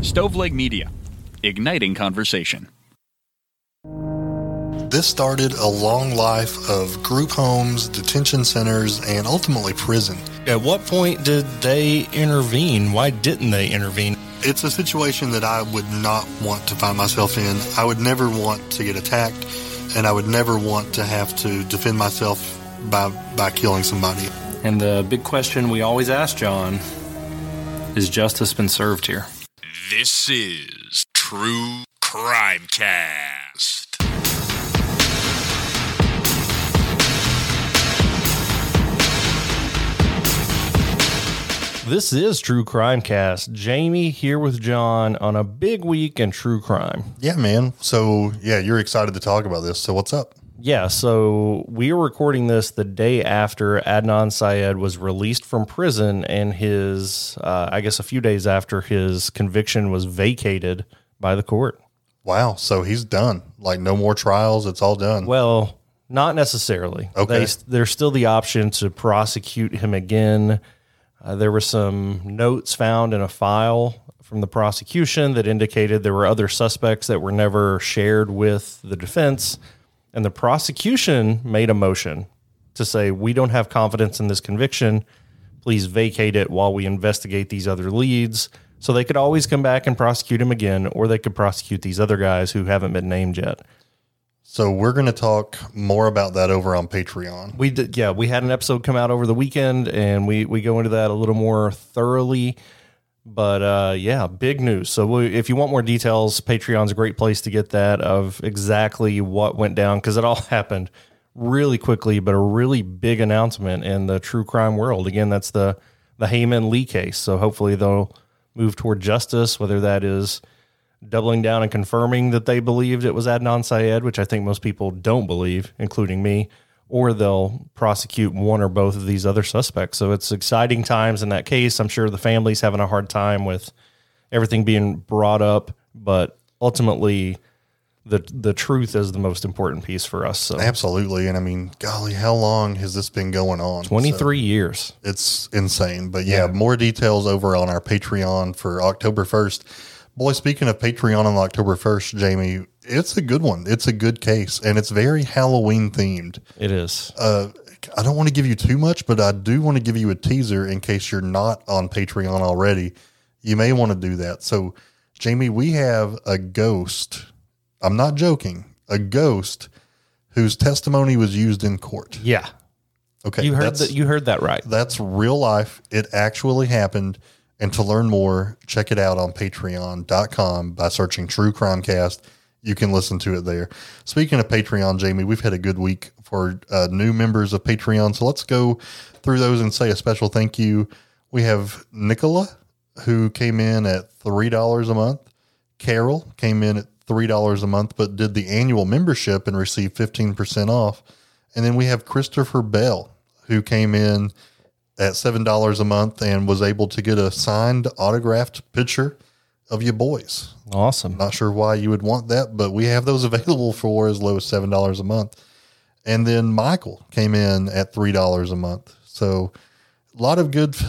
Stoveleg Media, igniting conversation. This started a long life of group homes, detention centers, and ultimately prison. At what point did they intervene? Why didn't they intervene? It's a situation that I would not want to find myself in. I would never want to get attacked, and I would never want to have to defend myself by killing somebody. And the big question we always ask, John, is justice been served here? This is True Crime Cast. This is True Crime Cast. Jamie here with John on a big week in true crime. Yeah, man. So, you're excited to talk about this. So what's up? Yeah, so we are recording this the day after Adnan Syed was released from prison and his, I guess a few days after his conviction was vacated by the court. Wow. So he's done. Like no more trials. It's all done. Well, not necessarily. Okay. There's still the option to prosecute him again. There were some notes found in a file from the prosecution that indicated there were other suspects that were never shared with the defense. And the prosecution made a motion to say, we don't have confidence in this conviction. Please vacate it while we investigate these other leads. So they could always come back and prosecute him again, or they could prosecute these other guys who haven't been named yet. So we're going to talk more about that over on Patreon. We did, yeah. We had an episode come out over the weekend, and we go into that a little more thoroughly. But big news. So if you want more details, Patreon's a great place to get that of exactly what went down, because it all happened really quickly, but a really big announcement in the true crime world. Again, that's the Heyman Lee case. So hopefully they'll move toward justice, whether that is doubling down and confirming that they believed it was Adnan Syed, which I think most people don't believe, including me, or they'll prosecute one or both of these other suspects. So it's exciting times in that case. I'm sure the family's having a hard time with everything being brought up, but ultimately the truth is the most important piece for us. So Absolutely. And I mean, golly, how long has this been going on? 23 years. It's insane. But more details over on our Patreon for October 1st. Boy, speaking of Patreon on October 1st, Jamie, it's a good one. It's a good case, and it's very Halloween themed. It is. I don't want to give you too much, but I do want to give you a teaser in case you're not on Patreon already. You may want to do that. So, Jamie, we have a ghost. I'm not joking. A ghost whose testimony was used in court. Yeah. Okay. You heard that right. That's real life. It actually happened. And to learn more, check it out on patreon.com by searching True Crime Cast. You can listen to it there. Speaking of Patreon, Jamie, we've had a good week for new members of Patreon. So let's go through those and say a special thank you. We have Nicola, who came in at $3 a month. Carol came in at $3 a month, but did the annual membership and received 15% off. And then we have Christopher Bell, who came in at $7 a month and was able to get a signed autographed picture of your boys. Awesome. Not sure why you would want that, but we have those available for as low as $7 a month. And then Michael came in at $3 a month. So a lot of good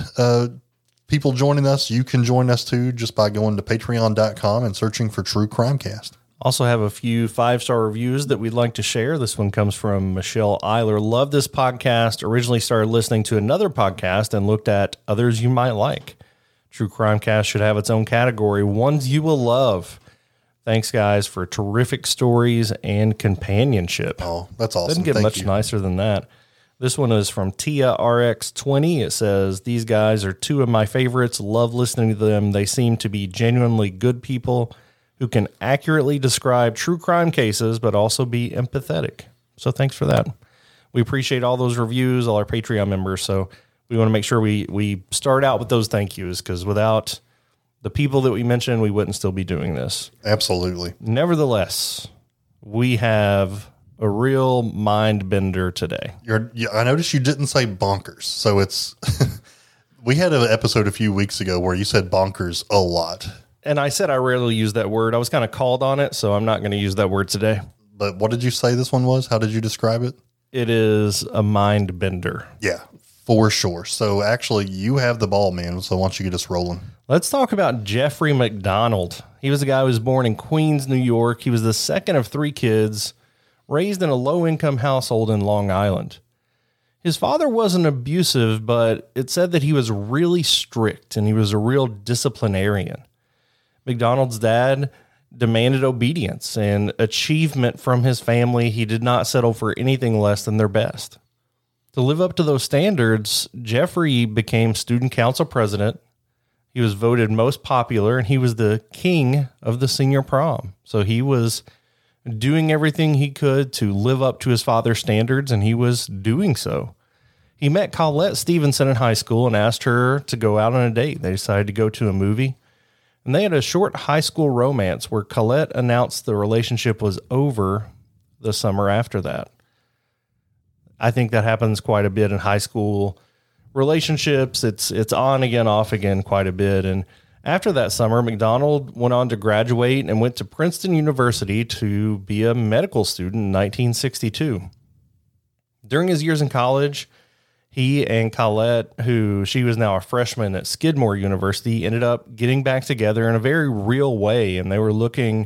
people joining us. You can join us too just by going to patreon.com and searching for True Crime Cast. Also have a few 5-star reviews that we'd like to share. This one comes from Michelle Eiler. Love this podcast. Originally started listening to another podcast and looked at others you might like. True Crime Cast should have its own category, ones you will love. Thanks, guys, for terrific stories and companionship. Oh, that's awesome. Doesn't get Thank much you. nicer than that. This one is from Tia RX20. It says, these guys are two of my favorites. Love listening to them. They seem to be genuinely good people who can accurately describe true crime cases, but also be empathetic. So thanks for that. We appreciate all those reviews, all our Patreon members. So we want to make sure we start out with those thank yous, because without the people that we mentioned, we wouldn't still be doing this. Absolutely. Nevertheless, we have a real mind bender today. I noticed you didn't say bonkers. So it's, we had an episode a few weeks ago where you said bonkers a lot. And I said I rarely use that word. I was kind of called on it, so I'm not going to use that word today. But what did you say this one was? How did you describe it? It is a mind bender. Yeah, for sure. So actually, you have the ball, man. So why don't you get us rolling? Let's talk about Jeffrey McDonald. He was a guy who was born in Queens, New York. He was the second of 3 kids, raised in a low-income household in Long Island. His father wasn't abusive, but it said that he was really strict and he was a real disciplinarian. McDonald's dad demanded obedience and achievement from his family. He did not settle for anything less than their best. To live up to those standards, Jeffrey became student council president. He was voted most popular, and he was the king of the senior prom. So he was doing everything he could to live up to his father's standards, and he was doing so. He met Colette Stevenson in high school and asked her to go out on a date. They decided to go to a movie, and they had a short high school romance where Colette announced the relationship was over the summer after that. I think that happens quite a bit in high school relationships. It's on again, off again quite a bit. And after that summer, McDonald went on to graduate and went to Princeton University to be a medical student in 1962. During his years in college, he and Colette, who she was now a freshman at Skidmore University, ended up getting back together in a very real way. And they were looking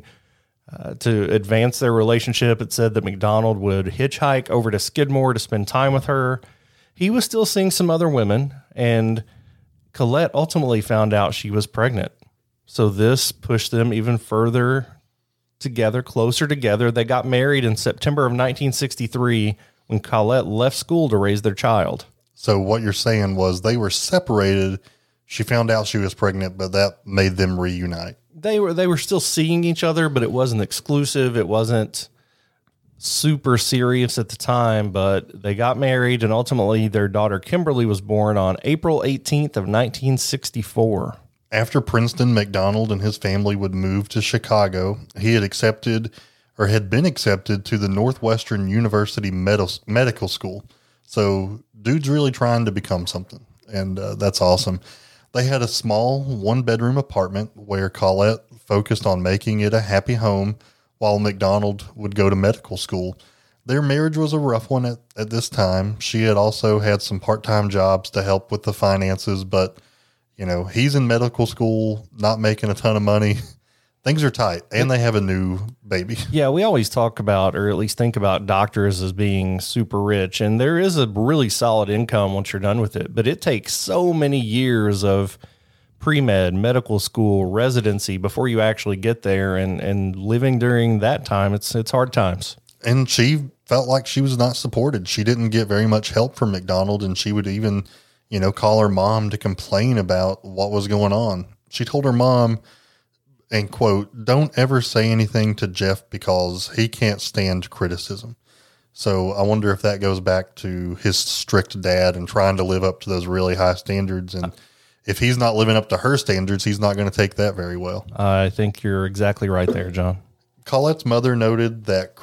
to advance their relationship. It said that McDonald would hitchhike over to Skidmore to spend time with her. He was still seeing some other women, and Colette ultimately found out she was pregnant. So this pushed them even further together, closer together. They got married in September of 1963 when Colette left school to raise their child. So what you're saying was they were separated. She found out she was pregnant, but that made them reunite. They were still seeing each other, but it wasn't exclusive. It wasn't super serious at the time, but they got married, and ultimately their daughter Kimberly was born on April 18th of 1964. After Princeton, McDonald and his family would move to Chicago. He had been accepted to the Northwestern University Medical School. So dude's really trying to become something, and that's awesome. They had a small 1-bedroom apartment where Colette focused on making it a happy home while McDonald would go to medical school. Their marriage was a rough one at this time. She had also had some part-time jobs to help with the finances, but, he's in medical school, not making a ton of money. Things are tight, and they have a new baby. Yeah, we always talk about, or at least think about, doctors as being super rich, and there is a really solid income once you're done with it, but it takes so many years of pre-med, medical school, residency before you actually get there, and living during that time, it's hard times. And she felt like she was not supported. She didn't get very much help from McDonald, and she would even, call her mom to complain about what was going on. She told her mom, and quote, "Don't ever say anything to Jeff because he can't stand criticism." So I wonder if that goes back to his strict dad and trying to live up to those really high standards. And if he's not living up to her standards, he's not going to take that very well. I think you're exactly right there, John. Colette's mother noted that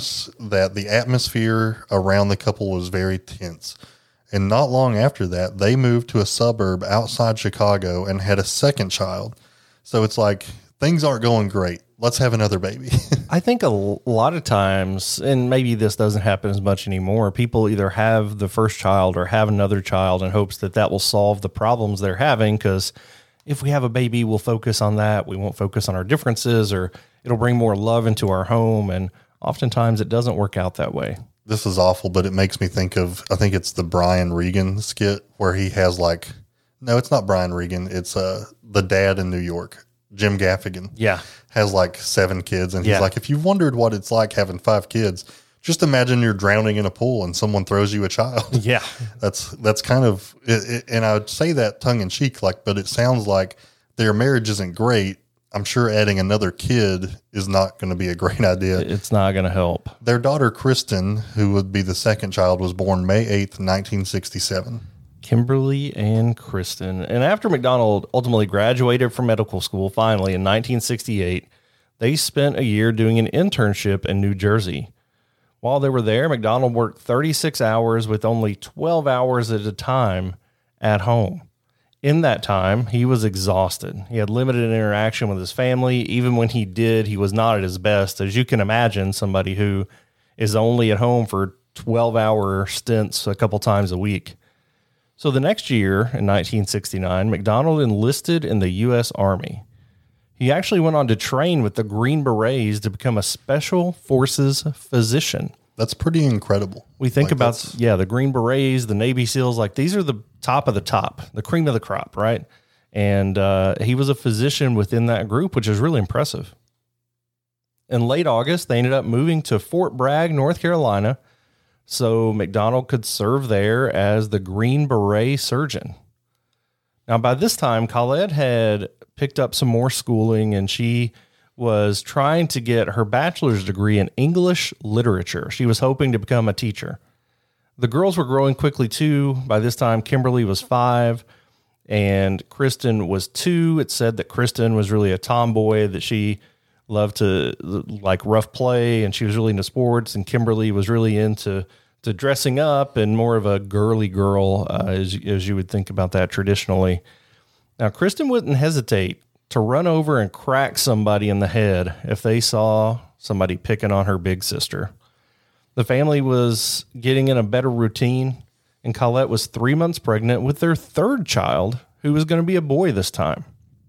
the atmosphere around the couple was very tense. And not long after that, they moved to a suburb outside Chicago and had a second child. So it's like, things aren't going great. Let's have another baby. I think a lot of times, and maybe this doesn't happen as much anymore, people either have the first child or have another child in hopes that will solve the problems they're having, because if we have a baby, we'll focus on that. We won't focus on our differences, or it'll bring more love into our home. And oftentimes it doesn't work out that way. This is awful, but it makes me think of, I think it's the Brian Regan skit where he has no, it's not Brian Regan. It's the dad in New York. Jim Gaffigan has 7 kids. And he's like, if you've wondered what it's like having 5 kids, just imagine you're drowning in a pool and someone throws you a child. Yeah. That's kind of it. And I would say that tongue in cheek, but it sounds like their marriage isn't great. I'm sure adding another kid is not going to be a great idea. It's not going to help. Their daughter, Kristen, who would be the second child, was born May 8th, 1967. Kimberly and Kristen. And after McDonald ultimately graduated from medical school, finally in 1968, they spent a year doing an internship in New Jersey. While they were there, McDonald worked 36 hours with only 12 hours at a time at home. In that time, he was exhausted. He had limited interaction with his family. Even when he did, he was not at his best. As you can imagine, somebody who is only at home for 12-hour stints a couple times a week. So the next year, in 1969, McDonald enlisted in the U.S. Army. He actually went on to train with the Green Berets to become a Special Forces physician. That's pretty incredible. We think about, the Green Berets, the Navy SEALs, like these are the top of the top, the cream of the crop, right? And he was a physician within that group, which is really impressive. In late August, they ended up moving to Fort Bragg, North Carolina, so McDonald could serve there as the Green Beret surgeon. Now, by this time, Colette had picked up some more schooling, and she was trying to get her bachelor's degree in English literature. She was hoping to become a teacher. The girls were growing quickly, too. By this time, Kimberly was 5, and Kristen was 2. It said that Kristen was really a tomboy, that she loved to like rough play, and she was really into sports, and Kimberly was really into dressing up and more of a girly girl, as you would think about that traditionally. Now, Kristen wouldn't hesitate to run over and crack somebody in the head if they saw somebody picking on her big sister. The family was getting in a better routine, and Colette was 3 months pregnant with their third child, who was going to be a boy this time.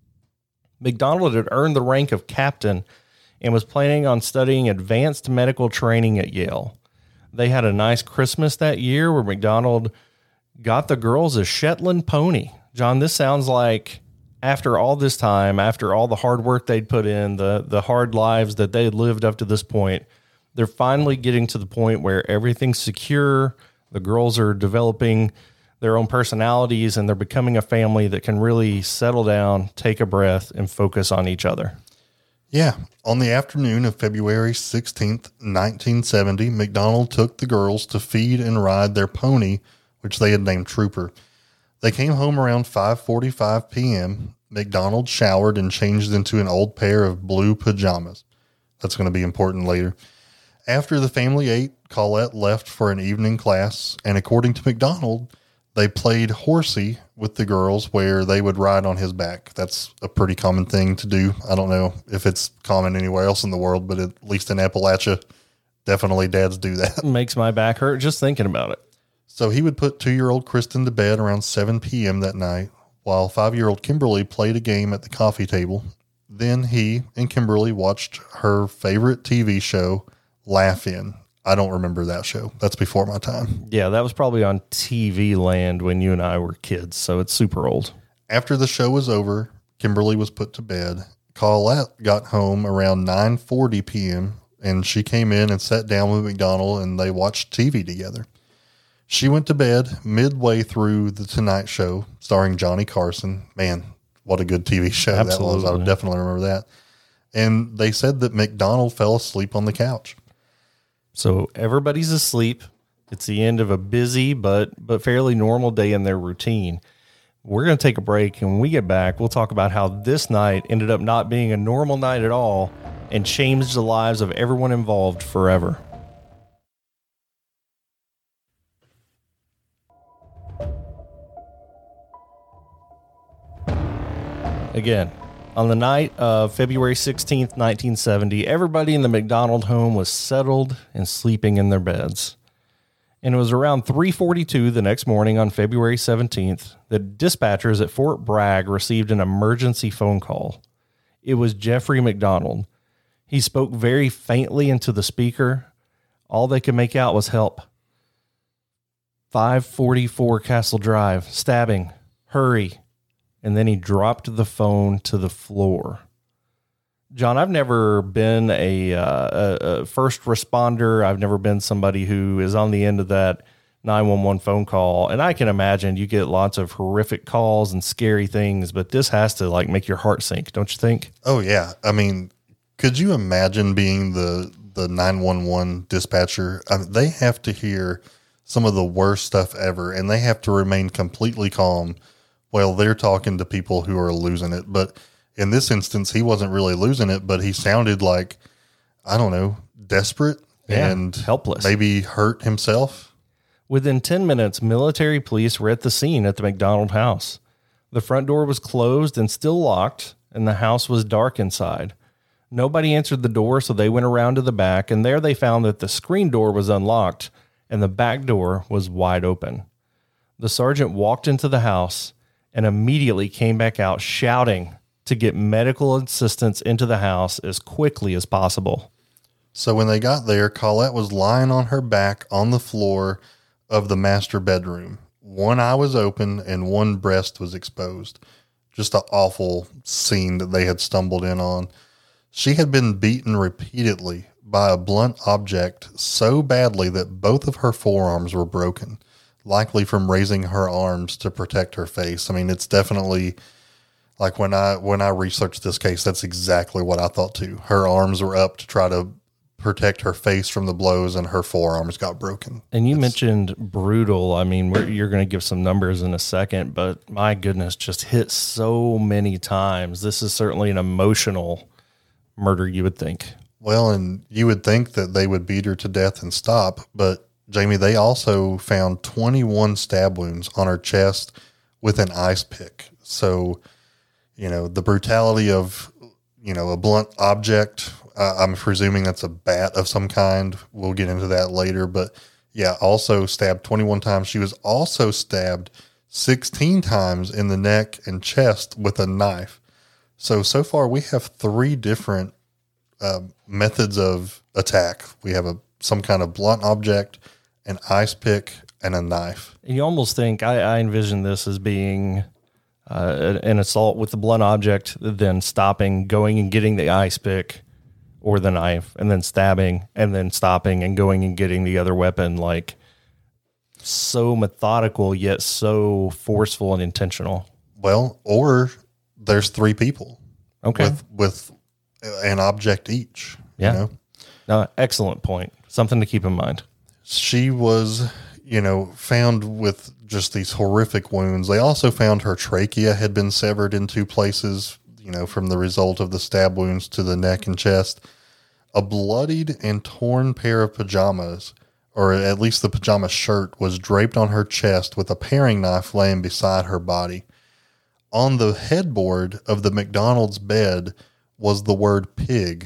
McDonald had earned the rank of captain and was planning on studying advanced medical training at Yale. They had a nice Christmas that year where McDonald got the girls a Shetland pony. John, this sounds like after all this time, after all the hard work they'd put in, the hard lives that they had lived up to this point, they're finally getting to the point where everything's secure. The girls are developing their own personalities, and they're becoming a family that can really settle down, take a breath, and focus on each other. Yeah. On the afternoon of February 16th, 1970, McDonald took the girls to feed and ride their pony, which they had named Trooper. They came home around 5:45 p.m. McDonald showered and changed into an old pair of blue pajamas. That's going to be important later. After the family ate, Colette left for an evening class, and according to McDonald, they played horsey with the girls where they would ride on his back. That's a pretty common thing to do. I don't know if it's common anywhere else in the world, but at least in Appalachia, definitely dads do that. Makes my back hurt just thinking about it. So he would put 2-year-old Kristen to bed around 7 p.m. that night, while 5-year-old Kimberly played a game at the coffee table. Then he and Kimberly watched her favorite TV show, Laugh-In. I don't remember that show. That's before my time. Yeah, that was probably on TV land when you and I were kids, so it's super old. After the show was over, Kimberly was put to bed. Colette got home around 9:40 p.m., and she came in and sat down with McDonald, and they watched TV together. She went to bed midway through The Tonight Show, starring Johnny Carson. Man, what a good TV show that was. I would definitely remember that. And they said that McDonald fell asleep on the couch. So everybody's asleep. It's the end of a busy but fairly normal day in their routine. We're going to take a break, and when we get back, we'll talk about how this night ended up not being a normal night at all and changed the lives of everyone involved forever. Again, on the night of February 16th, 1970, everybody in the McDonald home was settled and sleeping in their beds. And it was around 3:42 the next morning on February 17th that dispatchers at Fort Bragg received an emergency phone call. It was Jeffrey McDonald. He spoke very faintly into the speaker. All they could make out was help. 544 Castle Drive, stabbing, hurry. And then he dropped the phone to the floor. John, I've never been a first responder. I've never been somebody who is on the end of that 911 phone call. And I can imagine you get lots of horrific calls and scary things, but this has to like make your heart sink, don't you think? Oh, yeah. I mean, could you imagine being the 911 dispatcher? I mean, they have to hear some of the worst stuff ever, and they have to remain completely calm while they're talking to people who are losing it. But in this instance, he wasn't really losing it, but he sounded like, I don't know, desperate and helpless, maybe hurt himself. Within 10 minutes, military police were at the scene at the McDonald house. The front door was closed and still locked, and the house was dark inside. Nobody answered the door, so they went around to the back, and there they found that the screen door was unlocked and the back door was wide open. The sergeant walked into the house and immediately came back out shouting to get medical assistance into the house as quickly as possible. So when they got there, Colette was lying on her back on the floor of the master bedroom. One eye was open and one breast was exposed. Just an awful scene that they had stumbled in on. She had been beaten repeatedly by a blunt object so badly that both of her forearms were broken, likely from raising her arms to protect her face. I mean, it's definitely like when I researched this case, that's exactly what I thought too. Her arms were up to try to protect her face from the blows, and her forearms got broken. And you mentioned brutal. I mean, you're going to give some numbers in a second, but my goodness, just hit so many times. This is certainly an emotional murder, you would think. Well, and you would think that they would beat her to death and stop, but Jamie, they also found 21 stab wounds on her chest with an ice pick. So, the brutality of, a blunt object, I'm presuming that's a bat of some kind. We'll get into that later, but yeah, also stabbed 21 times. She was also stabbed 16 times in the neck and chest with a knife. So far we have 3 different methods of attack. We have some kind of blunt object, an ice pick, and a knife. And you almost think, I envision this as being an assault with the blunt object, then stopping, going and getting the ice pick or the knife, and then stabbing, and then stopping and going and getting the other weapon. Like, so methodical, yet so forceful and intentional. Well, or there's 3 people. Okay. With an object each. Yeah. No, excellent point. Something to keep in mind. She was, found with just these horrific wounds. They also found her trachea had been severed in 2 places, from the result of the stab wounds to the neck and chest. A bloodied and torn pair of pajamas, or at least the pajama shirt, was draped on her chest with a paring knife laying beside her body. On the headboard of the McDonald's bed was the word pig,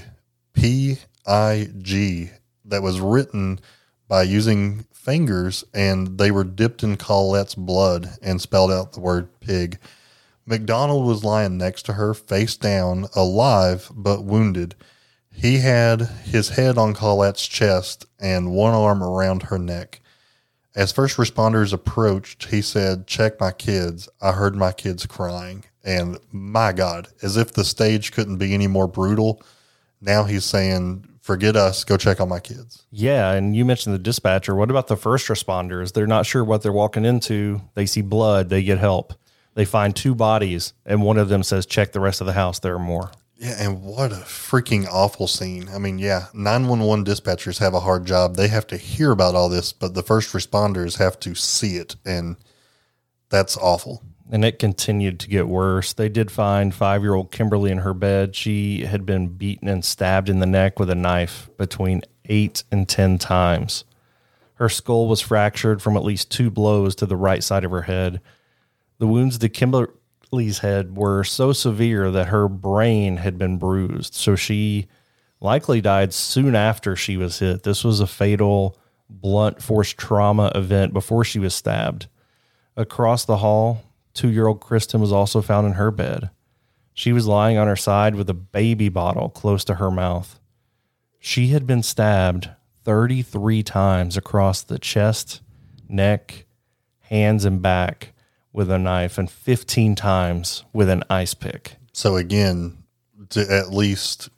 P-I-G, that was written by using fingers, and they were dipped in Colette's blood and spelled out the word pig. McDonald was lying next to her, face down, alive but wounded. He had his head on Colette's chest and one arm around her neck. As first responders approached, he said, "Check my kids. I heard my kids crying." And my God, as if the stage couldn't be any more brutal, now he's saying, "Forget us, go check on my kids." Yeah, and you mentioned the dispatcher. What about the first responders? They're not sure what they're walking into. They see blood. They get help. They find 2 bodies, and one of them says, "Check the rest of the house. There are more." Yeah, and what a freaking awful scene. I mean, yeah, 911 dispatchers have a hard job. They have to hear about all this, but the first responders have to see it, and that's awful. And it continued to get worse. They did find 5-year-old Kimberly in her bed. She had been beaten and stabbed in the neck with a knife between 8 and 10 times. Her skull was fractured from at least 2 blows to the right side of her head. The wounds to Kimberly's head were so severe that her brain had been bruised, so she likely died soon after she was hit. This was a fatal, blunt force trauma event before she was stabbed. Across the hall, 2-year-old Kristen was also found in her bed. She was lying on her side with a baby bottle close to her mouth. She had been stabbed 33 times across the chest, neck, hands, and back with a knife, and 15 times with an ice pick. So again, at least,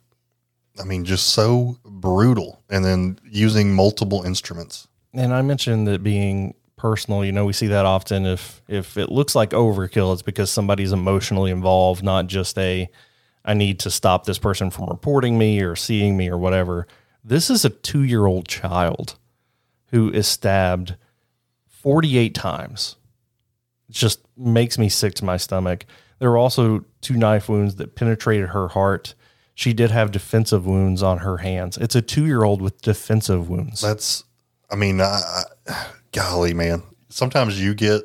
just so brutal, and then using multiple instruments. And I mentioned that being personal, we see that often. If it looks like overkill, it's because somebody's emotionally involved, not just I need to stop this person from reporting me or seeing me or whatever. This is a 2-year-old child who is stabbed 48 times. It just makes me sick to my stomach. There were also 2 knife wounds that penetrated her heart. She did have defensive wounds on her hands. It's a 2-year-old with defensive wounds. That's, golly, man. Sometimes you get,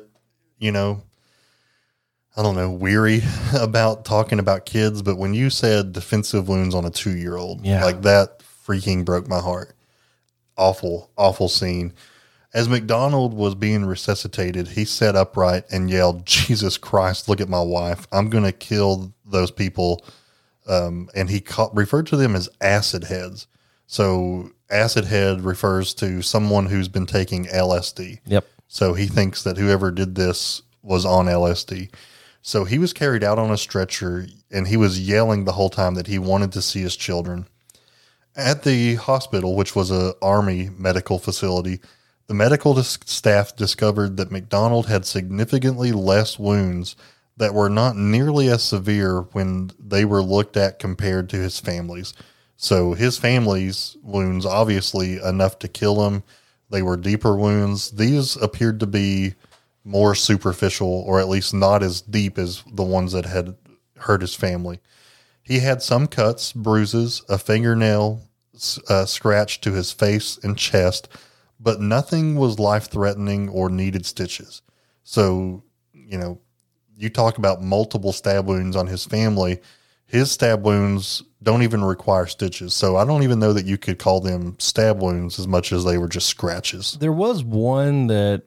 weary about talking about kids, but when you said defensive wounds on a 2-year-old, yeah, like that freaking broke my heart. Awful, awful scene. As McDonald was being resuscitated, he sat upright and yelled, "Jesus Christ, look at my wife. I'm going to kill those people." And he referred to them as acid heads. So acid head refers to someone who's been taking LSD. Yep. So he thinks that whoever did this was on LSD. So he was carried out on a stretcher, and he was yelling the whole time that he wanted to see his children. At the hospital, which was an Army medical facility, the medical staff discovered that McDonald had significantly less wounds that were not nearly as severe when they were looked at compared to his family's. So his family's wounds, obviously enough to kill him. They were deeper wounds. These appeared to be more superficial, or at least not as deep as the ones that had hurt his family. He had some cuts, bruises, a fingernail scratch to his face and chest, but nothing was life-threatening or needed stitches. So, you talk about multiple stab wounds on his family. His stab wounds don't even require stitches. So I don't even know that you could call them stab wounds as much as they were just scratches. There was one that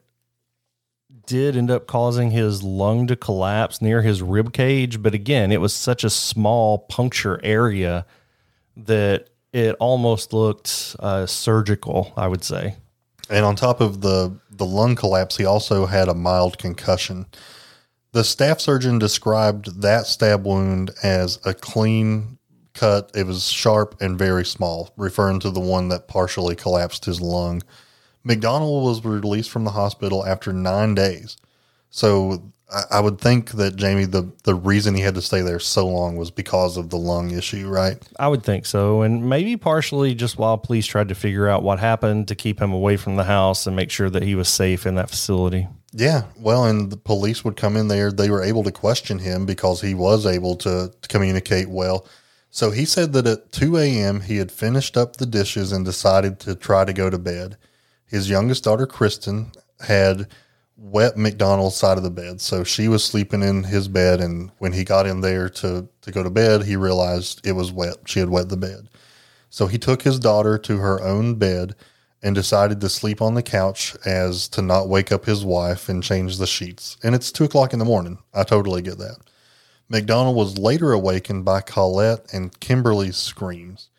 did end up causing his lung to collapse near his rib cage. But again, it was such a small puncture area that it almost looked surgical, I would say. And on top of the lung collapse, he also had a mild concussion. The staff surgeon described that stab wound as a clean cut. It was sharp and very small, referring to the one that partially collapsed his lung. McDonald was released from the hospital after 9 days. So I would think that, Jamie, the reason he had to stay there so long was because of the lung issue, right? I would think so. And maybe partially just while police tried to figure out what happened to keep him away from the house and make sure that he was safe in that facility. Yeah. Well, and the police would come in there. They were able to question him because he was able to communicate well. So he said that at 2 a.m. he had finished up the dishes and decided to try to go to bed. His youngest daughter, Kristen, had wet McDonald's side of the bed. So she was sleeping in his bed, and when he got in there to go to bed, he realized it was wet. She had wet the bed. So he took his daughter to her own bed and decided to sleep on the couch as to not wake up his wife and change the sheets. And it's 2 o'clock in the morning. I totally get that. McDonald was later awakened by Colette and Kimberly's screams.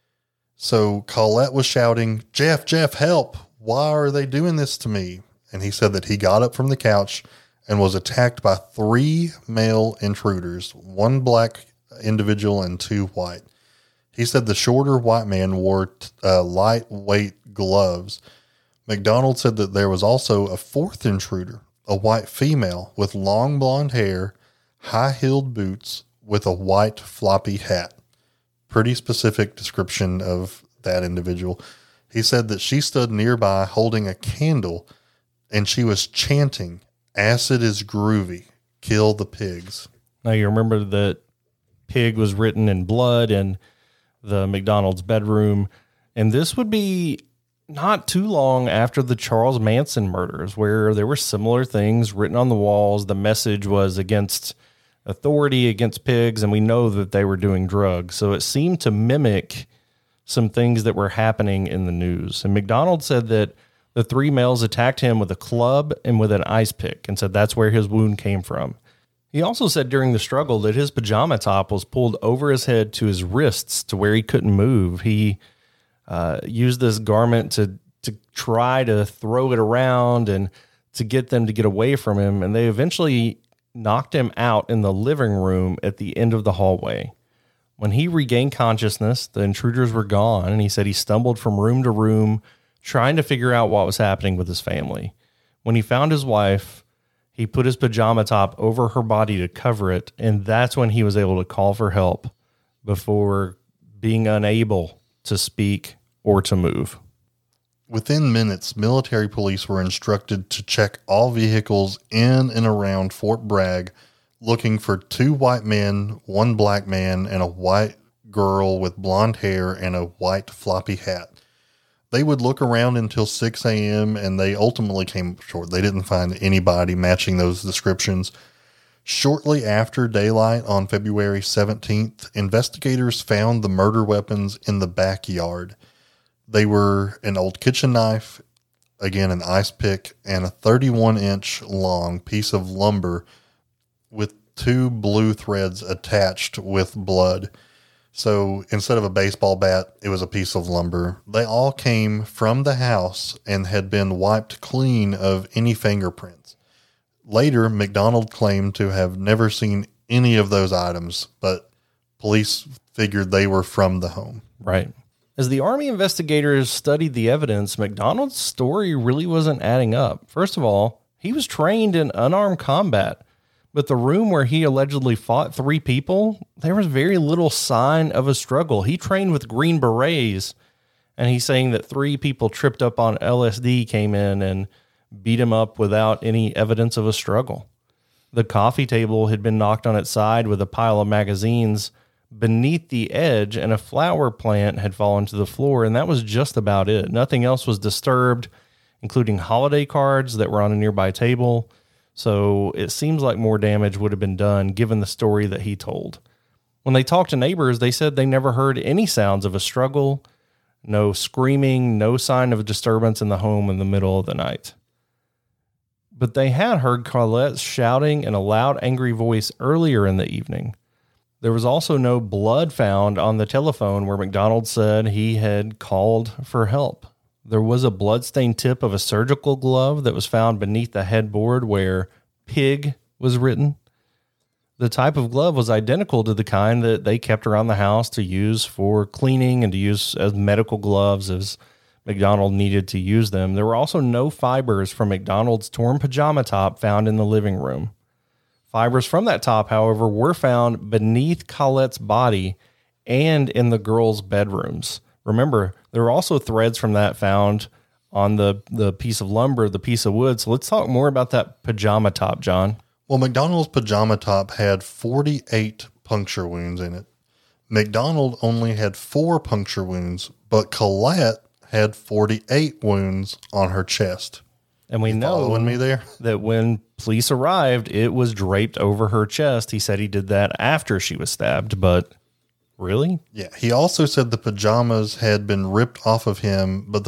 So Colette was shouting, Jeff, help. Why are they doing this to me? And he said that he got up from the couch and was attacked by 3 male intruders, 1 black individual and 2 white. He said the shorter white man wore lightweight gloves. McDonald said that there was also a 4th intruder, a white female with long blonde hair, high-heeled boots with a white floppy hat. Pretty specific description of that individual. He said that she stood nearby holding a candle, and she was chanting, "Acid is groovy, kill the pigs." Now, you remember that pig was written in blood in the McDonald's bedroom, and this would be not too long after the Charles Manson murders, where there were similar things written on the walls. The message was against authority, against pigs, and we know that they were doing drugs. So it seemed to mimic some things that were happening in the news. And McDonald said that the 3 males attacked him with a club and with an ice pick, and said that's where his wound came from. He also said during the struggle that his pajama top was pulled over his head to his wrists to where he couldn't move. He used this garment to try to throw it around and to get them to get away from him. And they eventually knocked him out in the living room at the end of the hallway. When he regained consciousness, the intruders were gone, and he said he stumbled from room to room trying to figure out what was happening with his family. When he found his wife, he put his pajama top over her body to cover it, and that's when he was able to call for help before being unable to speak or to move. Within minutes, military police were instructed to check all vehicles in and around Fort Bragg, looking for 2 white men, 1 black man, and a white girl with blonde hair and a white floppy hat. They would look around until 6 a.m., and they ultimately came short. They didn't find anybody matching those descriptions. Shortly after daylight on February 17th, investigators found the murder weapons in the backyard. They were an old kitchen knife, again, an ice pick and a 31-inch long piece of lumber with 2 blue threads attached with blood. So instead of a baseball bat, it was a piece of lumber. They all came from the house and had been wiped clean of any fingerprints. Later, McDonald claimed to have never seen any of those items, but police figured they were from the home. Right. As the Army investigators studied the evidence, McDonald's story really wasn't adding up. First of all, he was trained in unarmed combat, but the room where he allegedly fought 3 people, there was very little sign of a struggle. He trained with Green Berets, and he's saying that 3 people tripped up on LSD came in and beat him up without any evidence of a struggle. The coffee table had been knocked on its side with a pile of magazines beneath the edge, and a flower plant had fallen to the floor, and that was just about it. Nothing else was disturbed, including holiday cards that were on a nearby table. So it seems like more damage would have been done given the story that he told. When they talked to neighbors, they said they never heard any sounds of a struggle, no screaming, no sign of a disturbance in the home in the middle of the night. But they had heard Colette shouting in a loud, angry voice earlier in the evening. There was also no blood found on the telephone where McDonald said he had called for help. There was a bloodstained tip of a surgical glove that was found beneath the headboard where pig was written. The type of glove was identical to the kind that they kept around the house to use for cleaning and to use as medical gloves as McDonald needed to use them. There were also no fibers from McDonald's torn pajama top found in the living room. Fibers from that top, however, were found beneath Colette's body and in the girls' bedrooms. Remember, there were also threads from that found on the piece of lumber, the piece of wood. So let's talk more about that pajama top, John. Well, McDonald's pajama top had 48 puncture wounds in it. McDonald only had 4 puncture wounds, but Colette had 48 wounds on her chest. And we know following me there? That when police arrived, it was draped over her chest. He said he did that after she was stabbed, but really? Yeah. He also said the pajamas had been ripped off of him, but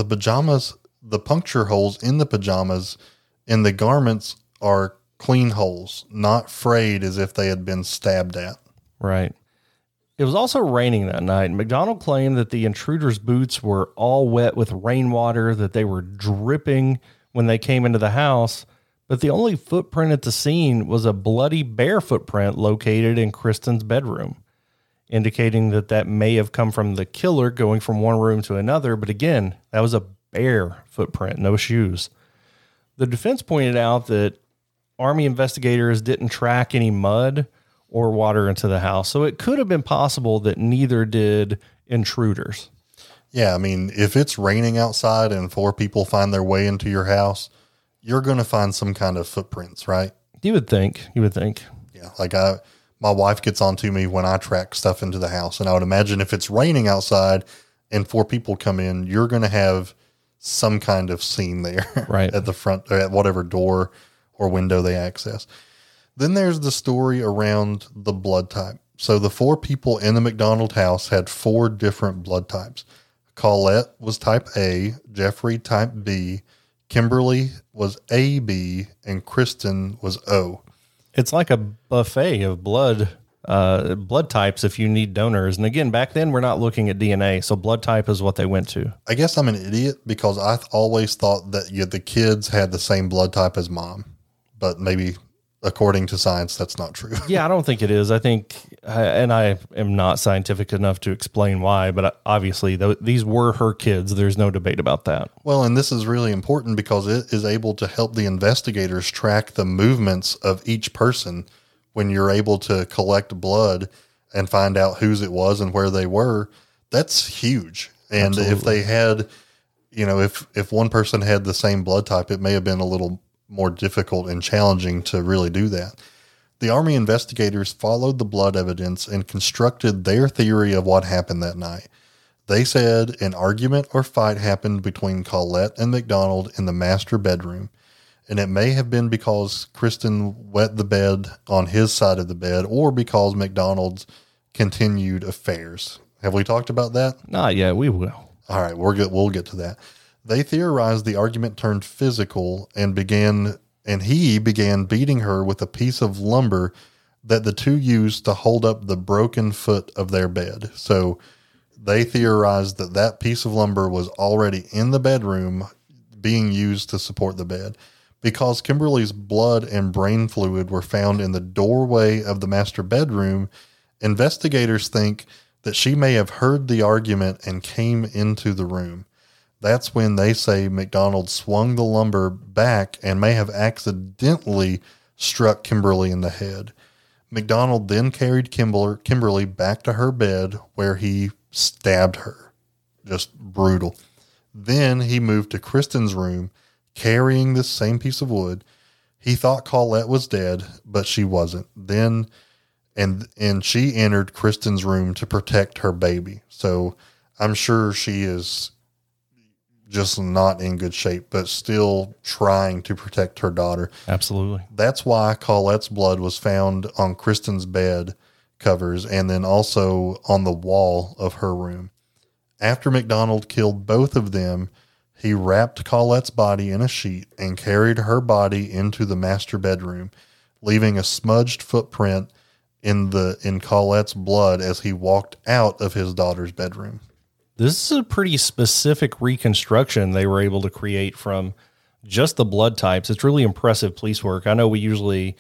the puncture holes in the pajamas in the garments are clean holes, not frayed as if they had been stabbed at. Right. It was also raining that night. McDonald claimed that the intruders' boots were all wet with rainwater, that they were dripping when they came into the house, but the only footprint at the scene was a bloody bare footprint located in Kristen's bedroom, indicating that may have come from the killer going from one room to another. But again, that was a bare footprint, no shoes. The defense pointed out that Army investigators didn't track any mud or water into the house, so it could have been possible that neither did intruders. Yeah, I mean, if it's raining outside and 4 people find their way into your house, you're going to find some kind of footprints, right? You would think. Yeah, like my wife gets on to me when I track stuff into the house, and I would imagine if it's raining outside and 4 people come in, you're going to have some kind of scene there, right, at the front, or at whatever door or window they access. Then there's the story around the blood type. So the 4 people in the McDonald house had 4 different blood types. Colette was type A, Jeffrey type B, Kimberly was AB, and Kristen was O. It's like a buffet of blood types if you need donors. And again, back then we're not looking at DNA, so blood type is what they went to. I guess I'm an idiot because I always thought that the kids had the same blood type as mom, but maybe according to science, that's not true. Yeah, I don't think it is. I think, and I am not scientific enough to explain why, but obviously these were her kids. There's no debate about that. Well, and this is really important because it is able to help the investigators track the movements of each person when you're able to collect blood and find out whose it was and where they were. That's huge. And Absolutely. If they had, if one person had the same blood type, it may have been a little more difficult and challenging to really do that. The Army investigators followed the blood evidence and constructed their theory of what happened that night. They said an argument or fight happened between Colette and McDonald in the master bedroom, and it may have been because Kristen wet the bed on his side of the bed or because McDonald's continued affairs. Have we talked about that? Not yet. We will. All right, we'll get to that. They theorized the argument turned physical and he began beating her with a piece of lumber that the two used to hold up the broken foot of their bed. So they theorized that that piece of lumber was already in the bedroom being used to support the bed. Because Kimberly's blood and brain fluid were found in the doorway of the master bedroom, investigators think that she may have heard the argument and came into the room. That's when they say McDonald swung the lumber back and may have accidentally struck Kimberly in the head. McDonald then carried Kimberly back to her bed where he stabbed her. Just brutal. Then he moved to Kristen's room carrying this same piece of wood. He thought Colette was dead, but she wasn't. Then and she entered Kristen's room to protect her baby. So I'm sure she is just not in good shape, but still trying to protect her daughter. Absolutely. That's why Colette's blood was found on Kristen's bed covers and then also on the wall of her room. After McDonald killed both of them, he wrapped Colette's body in a sheet and carried her body into the master bedroom, leaving a smudged footprint in Colette's blood as he walked out of his daughter's bedroom. This is a pretty specific reconstruction they were able to create from just the blood types. It's really impressive police work. I know we usually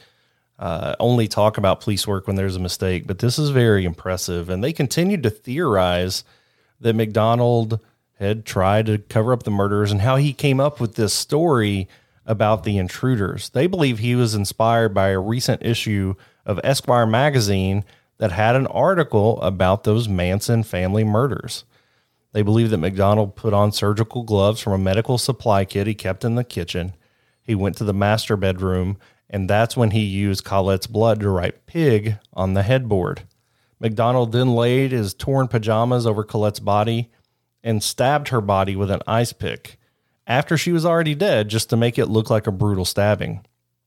only talk about police work when there's a mistake, but this is very impressive. And they continued to theorize that McDonald had tried to cover up the murders and how he came up with this story about the intruders. They believe he was inspired by a recent issue of Esquire magazine that had an article about those Manson family murders. They believe that McDonald put on surgical gloves from a medical supply kit he kept in the kitchen. He went to the master bedroom, and that's when he used Colette's blood to write pig on the headboard. McDonald then laid his torn pajamas over Colette's body and stabbed her body with an ice pick after she was already dead, just to make it look like a brutal stabbing.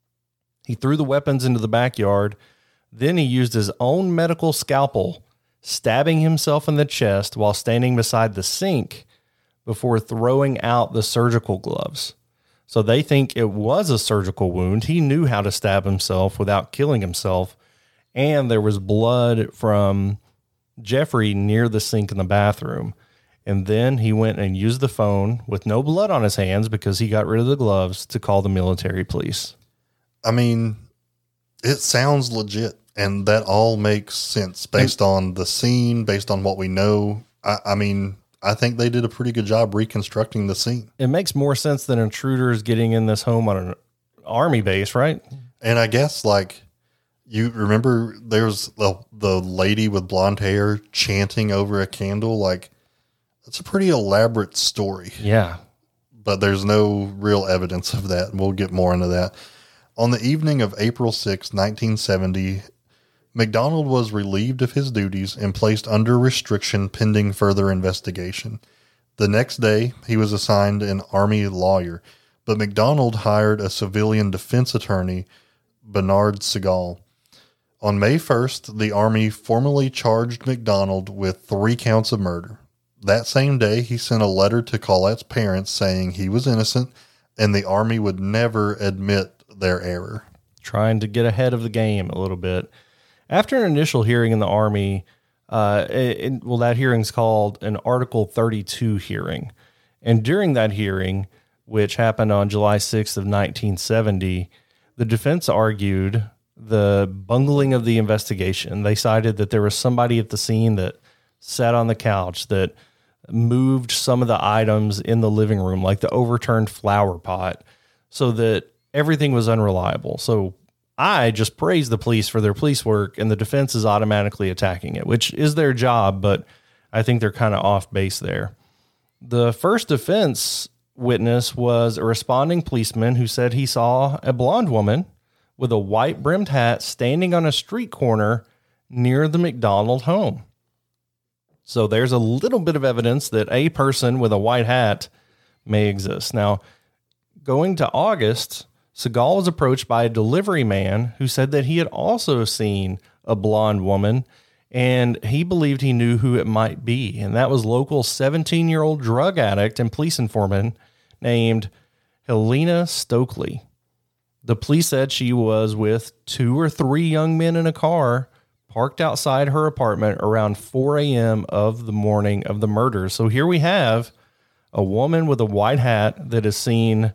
He threw the weapons into the backyard. Then he used his own medical scalpel, stabbing himself in the chest while standing beside the sink before throwing out the surgical gloves. So they think it was a surgical wound. He knew how to stab himself without killing himself. And there was blood from Jeffrey near the sink in the bathroom. And then he went and used the phone with no blood on his hands because he got rid of the gloves to call the military police. I mean, it sounds legit, and that all makes sense based on the scene, based on what we know. I mean, I think they did a pretty good job reconstructing the scene. It makes more sense than intruders getting in this home on an army base, right? And I guess, like, you remember there's the lady with blonde hair chanting over a candle. Like, it's a pretty elaborate story. Yeah. But there's no real evidence of that. We'll get more into that. On the evening of April 6, 1970, McDonald was relieved of his duties and placed under restriction pending further investigation. The next day, he was assigned an Army lawyer, but McDonald hired a civilian defense attorney, Bernard Segal. On May 1st, the Army formally charged McDonald with 3 counts of murder. That same day, he sent a letter to Colette's parents saying he was innocent and the Army would never admit their error. Trying to get ahead of the game a little bit. After an initial hearing in the Army, that hearing's called an Article 32 hearing. And during that hearing, which happened on July 6th of 1970, the defense argued the bungling of the investigation. They cited that there was somebody at the scene that sat on the couch, that moved some of the items in the living room, like the overturned flower pot, so that everything was unreliable. So I just praise the police for their police work, and the defense is automatically attacking it, which is their job, but I think they're kind of off base there. The first defense witness was a responding policeman who said he saw a blonde woman with a white brimmed hat standing on a street corner near the McDonald home. So there's a little bit of evidence that a person with a white hat may exist. Now, going to August, Segal was approached by a delivery man who said that he had also seen a blonde woman, and he believed he knew who it might be. And that was local 17-year-old drug addict and police informant named Helena Stokely. The police said she was with 2 or 3 young men in a car parked outside her apartment around 4 a.m. of the morning of the murder. So here we have a woman with a white hat that is seen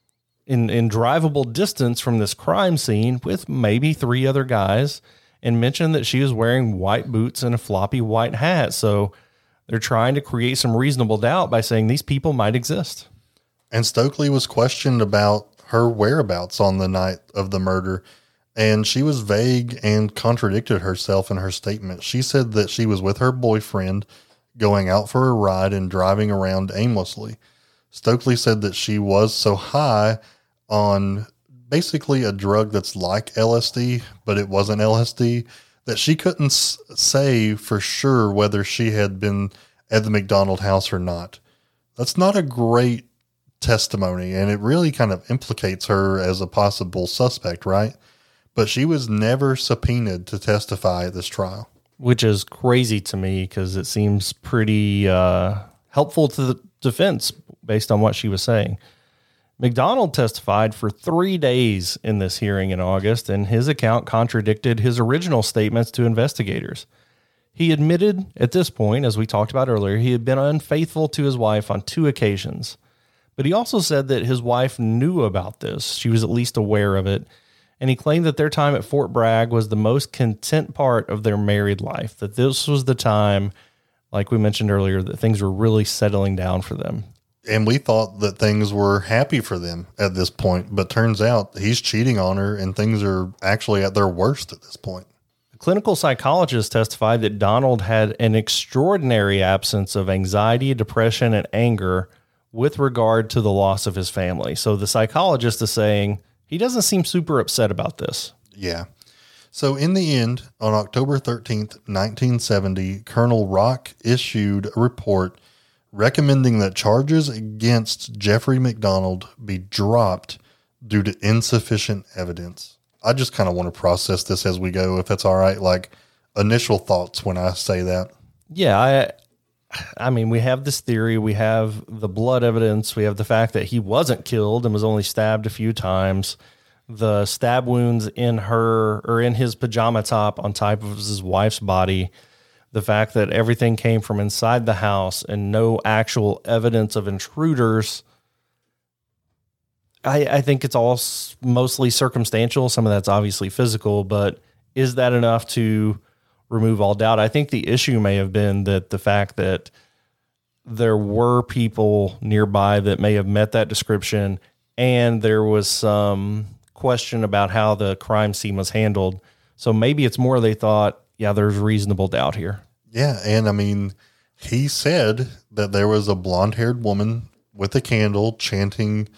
in drivable distance from this crime scene with maybe 3 other guys, and mentioned that she was wearing white boots and a floppy white hat. So they're trying to create some reasonable doubt by saying these people might exist. And Stokely was questioned about her whereabouts on the night of the murder, and she was vague and contradicted herself in her statement. She said that she was with her boyfriend going out for a ride and driving around aimlessly. Stokely said that she was so high on basically a drug that's like LSD, but it wasn't LSD, that she couldn't say for sure whether she had been at the McDonald house or not. That's not a great testimony, and it really kind of implicates her as a possible suspect, right? But she was never subpoenaed to testify at this trial. Which is crazy to me because it seems pretty helpful to the defense based on what she was saying. McDonald testified for 3 days in this hearing in August, and his account contradicted his original statements to investigators. He admitted at this point, as we talked about earlier, he had been unfaithful to his wife on 2 occasions. But he also said that his wife knew about this. She was at least aware of it. And he claimed that their time at Fort Bragg was the most content part of their married life, that this was the time, like we mentioned earlier, that things were really settling down for them. And we thought that things were happy for them at this point, but turns out he's cheating on her and things are actually at their worst at this point. The clinical psychologist testified that Donald had an extraordinary absence of anxiety, depression, and anger with regard to the loss of his family. So the psychologist is saying he doesn't seem super upset about this. Yeah. So in the end, on October 13th, 1970, Colonel Rock issued a report recommending that charges against Jeffrey McDonald be dropped due to insufficient evidence. I just kind of want to process this as we go, if that's all right. Like initial thoughts when I say that. Yeah, I mean, we have this theory, we have the blood evidence, we have the fact that he wasn't killed and was only stabbed a few times, the stab wounds in her or in his pajama top on top of his wife's body, the fact that everything came from inside the house and no actual evidence of intruders. I think it's all mostly circumstantial. Some of that's obviously physical, but is that enough to remove all doubt? I think the issue may have been that the fact that there were people nearby that may have met that description, and there was some question about how the crime scene was handled. So maybe it's more they thought, yeah, there's reasonable doubt here. Yeah, and I mean, he said that there was a blonde-haired woman with a candle chanting,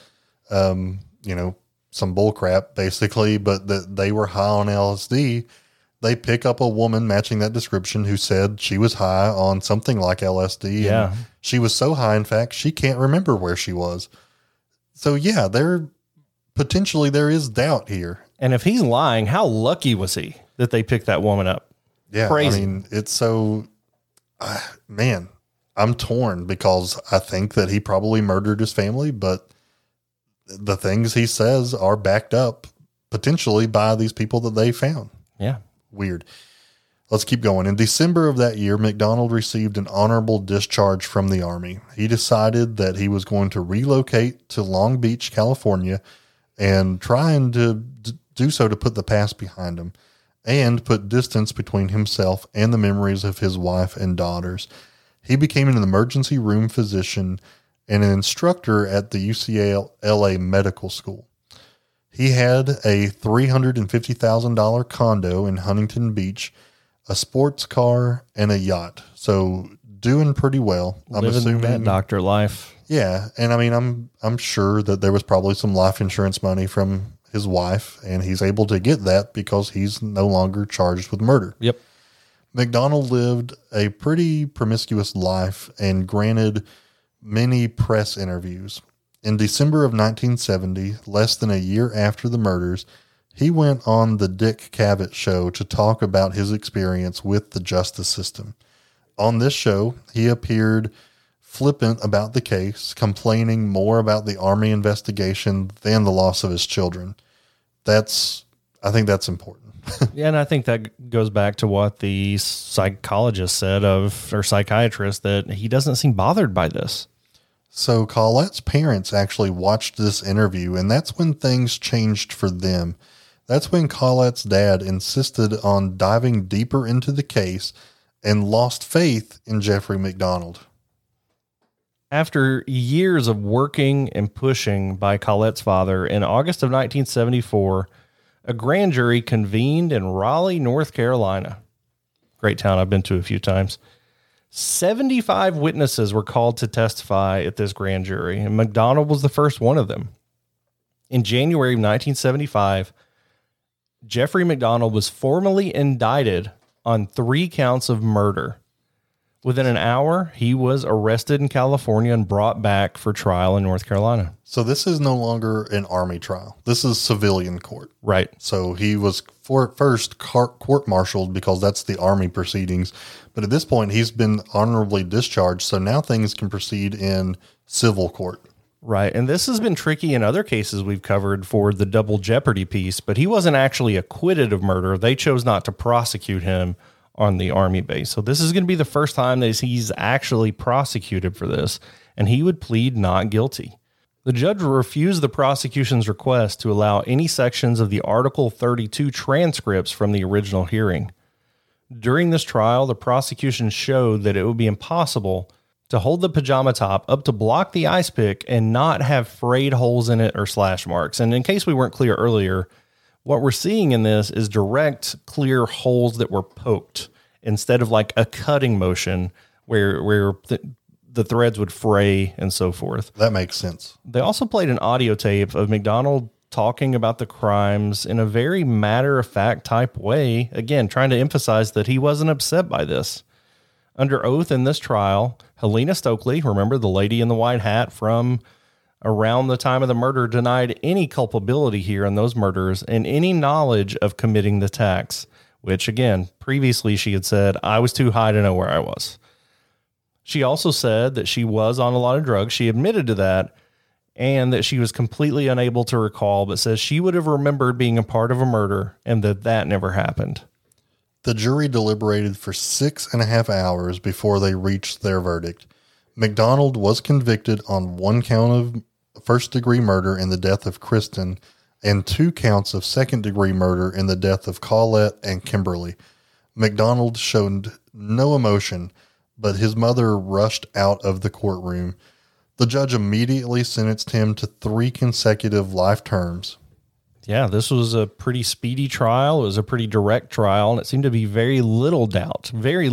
some bull crap, basically, but that they were high on LSD. They pick up a woman matching that description who said she was high on something like LSD. Yeah. And she was so high, in fact, she can't remember where she was. So, yeah, there is doubt here. And if he's lying, how lucky was he that they picked that woman up? Yeah, Crazy. I mean, it's so, man, I'm torn because I think that he probably murdered his family, but the things he says are backed up potentially by these people that they found. Yeah. Weird. Let's keep going. In December of that year, McDonald received an honorable discharge from the Army. He decided that he was going to relocate to Long Beach, California, and trying to do so to put the past behind him and put distance between himself and the memories of his wife and daughters. He became an emergency room physician and an instructor at the UCLA Medical School. He had a $350,000 condo in Huntington Beach, a sports car, and a yacht. So doing pretty well. I'm Living assuming that doctor life. Yeah, and I mean, I'm sure that there was probably some life insurance money from his wife, and he's able to get that because he's no longer charged with murder. Yep. McDonald lived a pretty promiscuous life and granted many press interviews. In December of 1970, less than a year after the murders, he went on the Dick Cavett show to talk about his experience with the justice system. On this show, he appeared flippant about the case, complaining more about the Army investigation than the loss of his children. I think that's important. Yeah, and I think that goes back to what the psychologist said or psychiatrist, that he doesn't seem bothered by this. So Colette's parents actually watched this interview, and that's when things changed for them. That's when Colette's dad insisted on diving deeper into the case and lost faith in Jeffrey MacDonald. After years of working and pushing by Colette's father, in August of 1974, a grand jury convened in Raleigh, North Carolina. Great town I've been to a few times. 75 witnesses were called to testify at this grand jury, and MacDonald was the first one of them. In January of 1975, Jeffrey MacDonald was formally indicted on 3 counts of murder. Within an hour, he was arrested in California and brought back for trial in North Carolina. So this is no longer an Army trial. This is civilian court. Right. So he was first court-martialed because that's the Army proceedings. But at this point, he's been honorably discharged. So now things can proceed in civil court. Right. And this has been tricky in other cases we've covered for the double jeopardy piece, but he wasn't actually acquitted of murder. They chose not to prosecute him on the Army base. So this is going to be the first time that he's actually prosecuted for this, and he would plead not guilty. The judge refused the prosecution's request to allow any sections of the Article 32 transcripts from the original hearing. During this trial, the prosecution showed that it would be impossible to hold the pajama top up to block the ice pick and not have frayed holes in it or slash marks. And in case we weren't clear earlier, what we're seeing in this is direct, clear holes that were poked instead of like a cutting motion where the threads would fray and so forth. That makes sense. They also played an audio tape of MacDonald talking about the crimes in a very matter-of-fact type way, again, trying to emphasize that he wasn't upset by this. Under oath in this trial, Helena Stokely, remember the lady in the white hat from around the time of the murder, denied any culpability here in those murders and any knowledge of committing the attacks, which again, previously she had said, I was too high to know where I was. She also said that she was on a lot of drugs. She admitted to that, and that she was completely unable to recall, but says she would have remembered being a part of a murder and that never happened. The jury deliberated for 6.5 hours before they reached their verdict. MacDonald was convicted on 1 count of first-degree murder in the death of Kristen and 2 counts of second-degree murder in the death of Colette and Kimberly. MacDonald showed no emotion, but his mother rushed out of the courtroom. The judge immediately sentenced him to 3 consecutive life terms. Yeah, this was a pretty speedy trial. It was a pretty direct trial, and it seemed to be very little doubt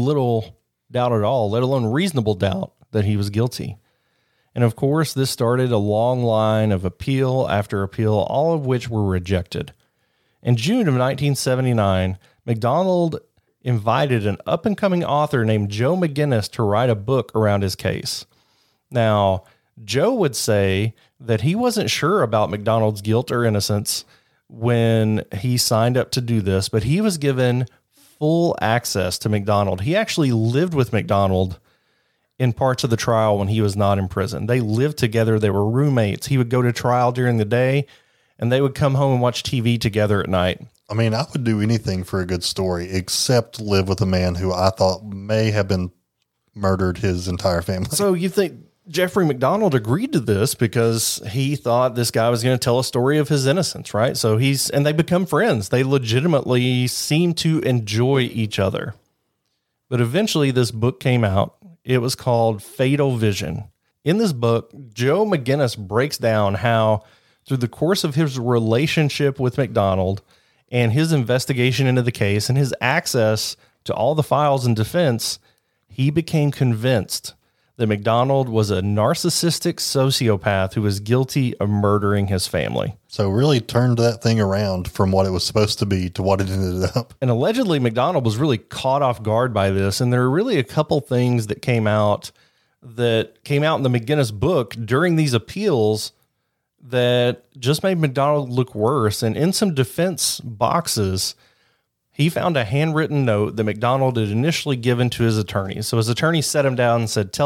at all, let alone reasonable doubt that he was guilty. And of course, this started a long line of appeal after appeal, all of which were rejected. In June of 1979, MacDonald invited an up-and-coming author named Joe McGinnis to write a book around his case. Now, Joe would say that he wasn't sure about MacDonald's guilt or innocence when he signed up to do this, but he was given full access to MacDonald. He actually lived with MacDonald in parts of the trial when he was not in prison. They lived together. They were roommates. He would go to trial during the day, and they would come home and watch TV together at night. I mean, I would do anything for a good story except live with a man who I thought may have been murdered his entire family. So you think Jeffrey MacDonald agreed to this because he thought this guy was going to tell a story of his innocence, right? So and they become friends. They legitimately seem to enjoy each other. But eventually this book came out. It was called Fatal Vision. In this book, Joe McGinnis breaks down how through the course of his relationship with MacDonald and his investigation into the case and his access to all the files in defense, he became convinced that MacDonald was a narcissistic sociopath who was guilty of murdering his family. So really turned that thing around from what it was supposed to be to what it ended up. And allegedly, MacDonald was really caught off guard by this. And there are really a couple things that came out in the McGinnis book during these appeals that just made MacDonald look worse. And in some defense boxes, he found a handwritten note that MacDonald had initially given to his attorney. So his attorney sat him down and said, tell us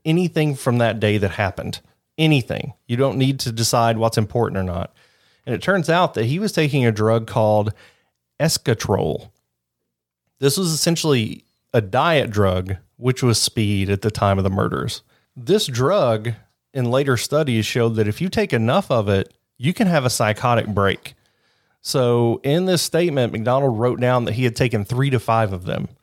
anything from that day that happened. Anything. You don't need to decide what's important or not. And it turns out that he was taking a drug called Escatrol. This was essentially a diet drug, which was speed at the time of the murders. This drug, in later studies, showed that if you take enough of it, you can have a psychotic break. So in this statement, McDonald wrote down that he had taken 3 to 5 of them.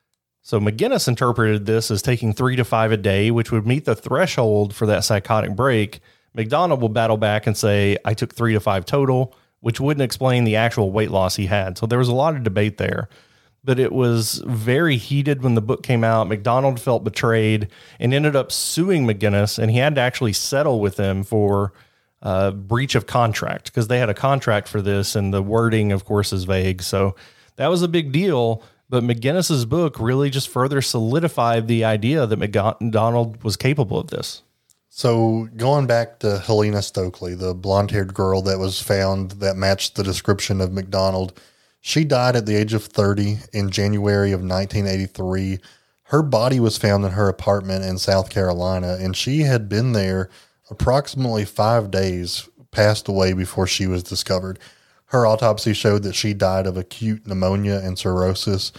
So McGinnis interpreted this as taking 3 to 5 a day, which would meet the threshold for that psychotic break. McDonald will battle back and say, I took 3 to 5 total, which wouldn't explain the actual weight loss he had. So there was a lot of debate there. But it was very heated when the book came out. McDonald felt betrayed and ended up suing McGinnis, and he had to actually settle with him for breach of contract because they had a contract for this, and the wording, of course, is vague. So that was a big deal. But McGinnis's book really just further solidified the idea that McDonald was capable of this. So going back to Helena Stokely, the blonde-haired girl that was found that matched the description of McDonald, she died at the age of 30 in January of 1983. Her body was found in her apartment in South Carolina, and she had been there approximately 5 days, passed away before she was discovered. Her autopsy showed that she died of acute pneumonia and cirrhosis.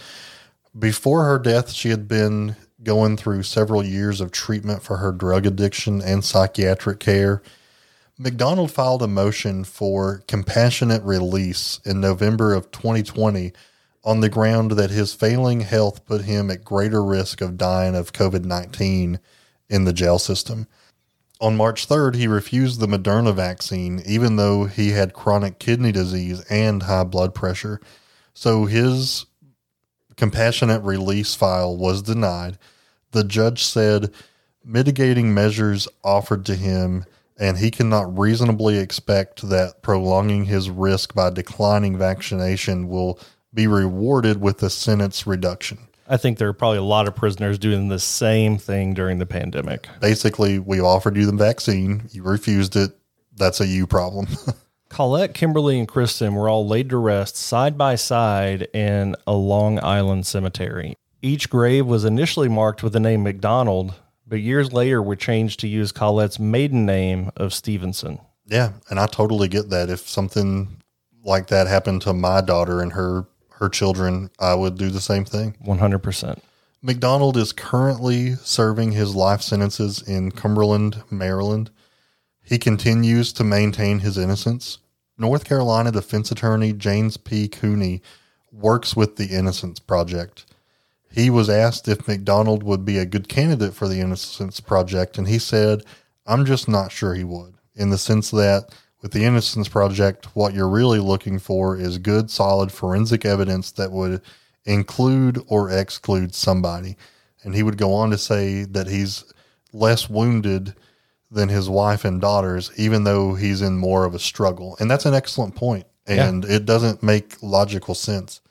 Before her death, she had been going through several years of treatment for her drug addiction and psychiatric care. McDonald filed a motion for compassionate release in November of 2020 on the ground that his failing health put him at greater risk of dying of COVID-19 in the jail system. On March 3rd, he refused the Moderna vaccine, even though he had chronic kidney disease and high blood pressure. So his compassionate release file was denied. The judge said mitigating measures offered to him, and he cannot reasonably expect that prolonging his risk by declining vaccination will be rewarded with a sentence reduction. I think there are probably a lot of prisoners doing the same thing during the pandemic. Basically, we offered you the vaccine. You refused it. That's a you problem. Colette, Kimberly, and Kristen were all laid to rest side by side in a Long Island cemetery. Each grave was initially marked with the name McDonald, but years later were changed to use Colette's maiden name of Stevenson. Yeah, and I totally get that. If something like that happened to my daughter and her children, I would do the same thing. 100%. McDonald is currently serving his life sentences in Cumberland, Maryland. He continues to maintain his innocence. North Carolina defense attorney James P. Cooney works with the Innocence Project. He was asked if McDonald would be a good candidate for the Innocence Project, and he said, I'm just not sure he would, in the sense that with the Innocence Project, what you're really looking for is good, solid forensic evidence that would include or exclude somebody. And he would go on to say that he's less wounded than his wife and daughters, even though he's in more of a struggle. And that's an excellent point. And It doesn't make logical sense.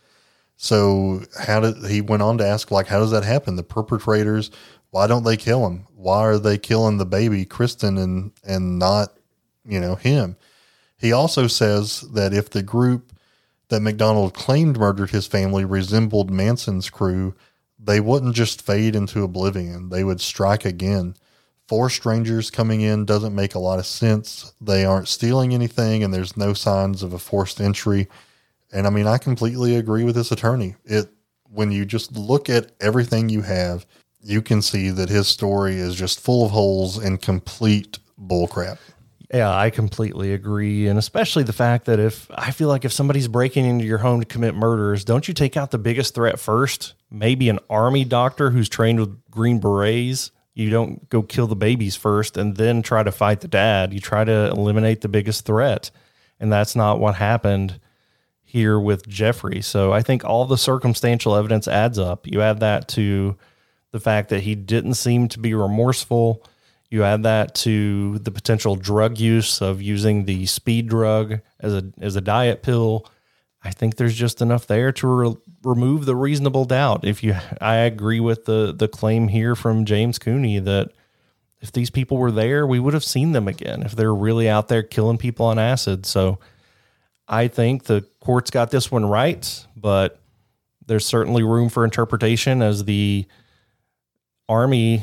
So he went on to ask, like, how does that happen? The perpetrators, why don't they kill him? Why are they killing the baby, Kristen, and not, him? He also says that if the group that McDonald claimed murdered his family resembled Manson's crew, they wouldn't just fade into oblivion. They would strike again. 4 strangers coming in doesn't make a lot of sense. They aren't stealing anything, and there's no signs of a forced entry. And I mean, I completely agree with this attorney. When you just look at everything you have, you can see that his story is just full of holes and complete bullcrap. Yeah, I completely agree. And especially the fact that if somebody's breaking into your home to commit murders, don't you take out the biggest threat first? Maybe an army doctor who's trained with Green Berets. You don't go kill the babies first and then try to fight the dad. You try to eliminate the biggest threat. And that's not what happened here with Jeffrey. So I think all the circumstantial evidence adds up. You add that to the fact that he didn't seem to be remorseful. You add that to the potential drug use of using the speed drug as a diet pill. I think there's just enough there to remove the reasonable doubt. I agree with the claim here from James Cooney that if these people were there, we would have seen them again if they're really out there killing people on acid. So I think the court's got this one right, but there's certainly room for interpretation as the Army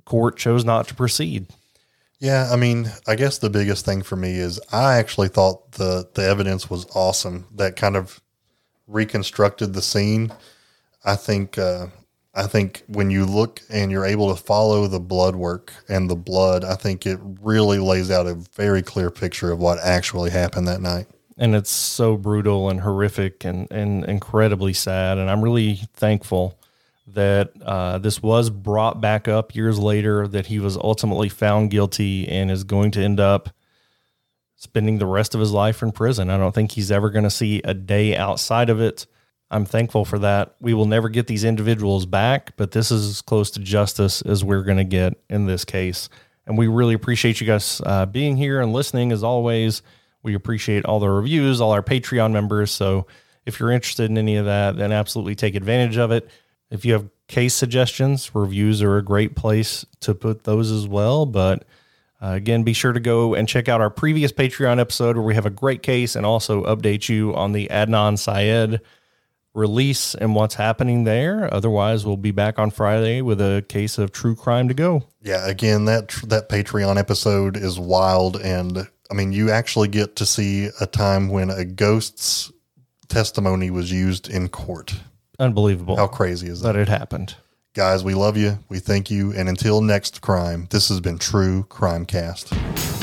court chose not to proceed. Yeah, I mean, I guess the biggest thing for me is I actually thought the evidence was awesome that kind of reconstructed the scene. I think when you look and you're able to follow the blood work and the blood, I think it really lays out a very clear picture of what actually happened that night. And it's so brutal and horrific and incredibly sad. And I'm really thankful that this was brought back up years later, that he was ultimately found guilty and is going to end up spending the rest of his life in prison. I don't think he's ever going to see a day outside of it. I'm thankful for that. We will never get these individuals back, but this is as close to justice as we're going to get in this case. And we really appreciate you guys being here and listening as always. We appreciate all the reviews, all our Patreon members. So if you're interested in any of that, then absolutely take advantage of it. If you have case suggestions, reviews are a great place to put those as well. But again, be sure to go and check out our previous Patreon episode where we have a great case and also update you on the Adnan Syed release and what's happening there. Otherwise, we'll be back on Friday with a case of true crime to go. Yeah, again, that Patreon episode is wild. And I mean, you actually get to see a time when a ghost's testimony was used in court. Unbelievable. How crazy is that? That it happened. Guys, we love you. We thank you. And until next crime, this has been True Crime Cast.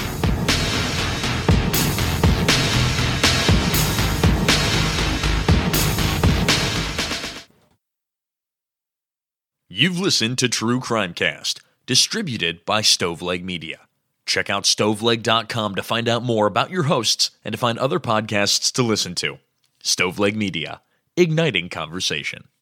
You've listened to True Crime Cast, distributed by Stoveleg Media. Check out stoveleg.com to find out more about your hosts and to find other podcasts to listen to. Stoveleg Media, igniting conversation.